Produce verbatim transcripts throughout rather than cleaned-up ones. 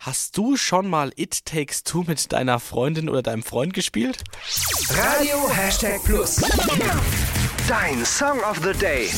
Hast du schon mal It Takes Two mit deiner Freundin oder deinem Freund gespielt? Radio Hashtag Plus. Dein Song of the Day.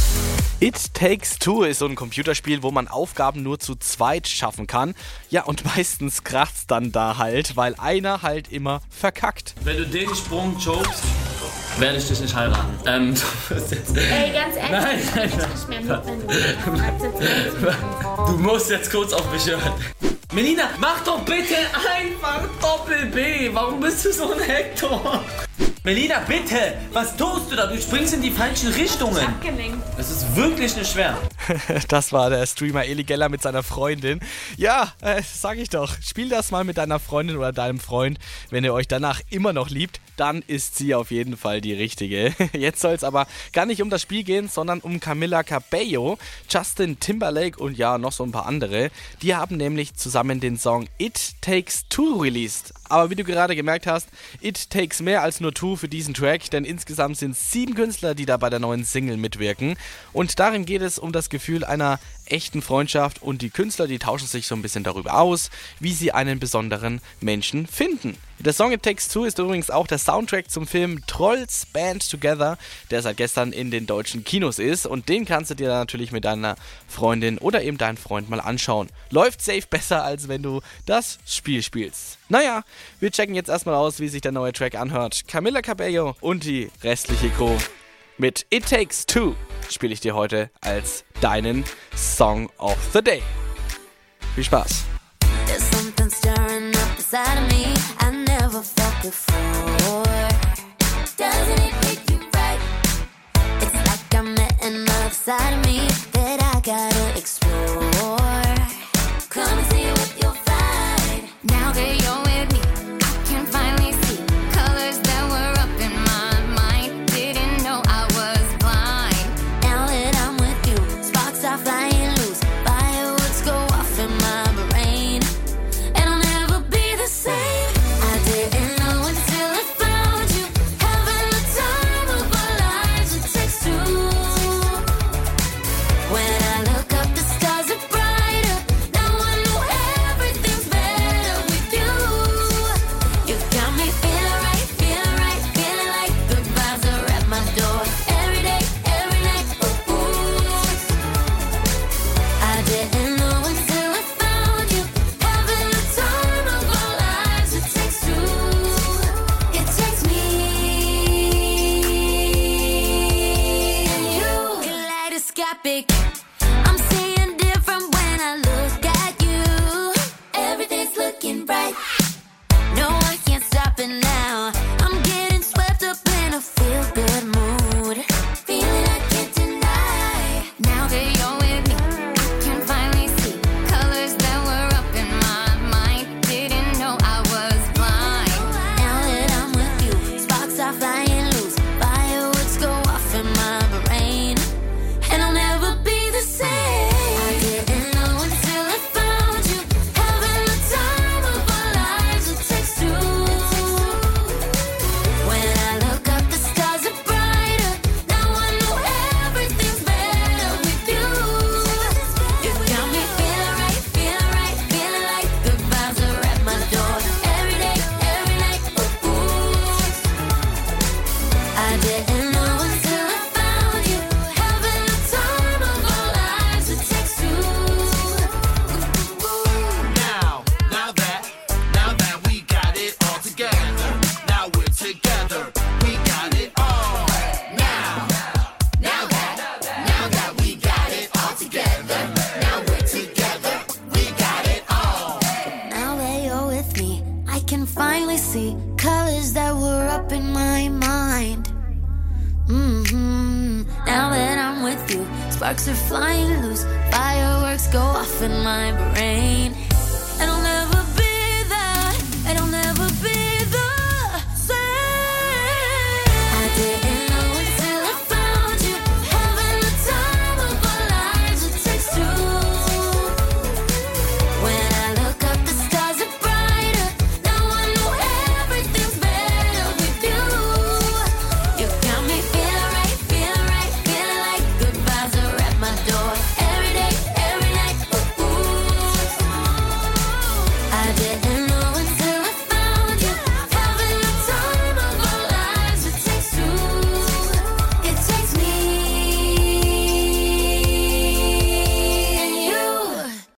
It Takes Two ist so ein Computerspiel, wo man Aufgaben nur zu zweit schaffen kann. Ja, und meistens kracht's dann da halt, weil einer halt immer verkackt. Wenn du den Sprung jokst, werde ich dich nicht heiraten. Ähm, du musst jetzt... Ey, ganz ehrlich, Nein, ich nein, krieg nein. nicht mehr mit, wenn du akzeptierst. Du musst jetzt kurz auf mich hören. Melina, mach doch bitte einfach Doppel-B. Warum bist du so ein Hektor? Melina, bitte! Was tust du da? Du springst in die falschen Richtungen. Abgelenkt. Das ist wirklich nicht schwer. Das war der Streamer Eli Geller mit seiner Freundin. Ja, äh, sag ich doch. Spiel das mal mit deiner Freundin oder deinem Freund. Wenn ihr euch danach immer noch liebt, dann ist sie auf jeden Fall die richtige. Jetzt soll es aber gar nicht um das Spiel gehen, sondern um Camila Cabello, Justin Timberlake und ja, noch so ein paar andere. Die haben nämlich zusammen den Song It Takes Two released. Aber wie du gerade gemerkt hast, It Takes mehr als nur Two für diesen Track, denn insgesamt sind es sieben Künstler, die da bei der neuen Single mitwirken. Und darin geht es um das Gefühl einer echten Freundschaft und die Künstler, die tauschen sich so ein bisschen darüber aus, wie sie einen besonderen Menschen finden. Der Song It Takes Two ist übrigens auch der Soundtrack zum Film Trolls Band Together, der seit gestern in den deutschen Kinos ist, und den kannst du dir dann natürlich mit deiner Freundin oder eben deinem Freund mal anschauen. Läuft safe besser, als wenn du das Spiel spielst. Naja, wir checken jetzt erstmal aus, wie sich der neue Track anhört. Camila Cabello und die restliche Crew mit It Takes Two spiele ich dir heute als deinen Song of the Day. Viel Spaß! There's something stirring up inside of me I never felt before. Doesn't it make you right? It's like I met another side of me that I gotta explore. Come and see what you'll find. Now that you're with me, I can finally see colors that were up in my mind. Didn't know I was blind. Now that I'm with you, sparks are flying loose. Fireworks go off in my brain. And I'll never be the same. I didn't know until I found you. Having the time of our lives, it takes two. When I look up, the stars are brighter. Now I know everything's better with you. You got me feeling right, feeling right, feeling like good vibes are at my door. Every day, every night, ooh, ooh. I didn't know until I found you. Having the time of our lives, it takes two. It takes me and you. Kaleidoscopic. I'm seeing different when I look at you. Everything's looking bright. No, I can't stop it now. I'm getting swept up in a feel-good mood. Feeling I can't deny. Now that you're with me, I can finally see colors that were up in my mind. Didn't know I was blind. Now that I'm with you, sparks are flying loose. Fireworks go off in my brain. And I'll never be the same. I didn't know until I found you. Having the time of our lives, it takes two. When I look up, the stars are brighter. Now I know everything's better with you. You got me feeling right, feeling right, feeling like good vibes are at my door. Every day, every night, ooh, ooh. I didn't know until I found you. Having the time of our lives, it takes two. Now, now that, now that we got it all together. Now we're together, we got it all. Now, now that, now that we got it all together. Now we're together, we got it all. Now that you're with me, I can finally see colors that were up in my mind. Mm-hmm. Now that I'm with you, sparks are flying loose. Fireworks go off in my brain.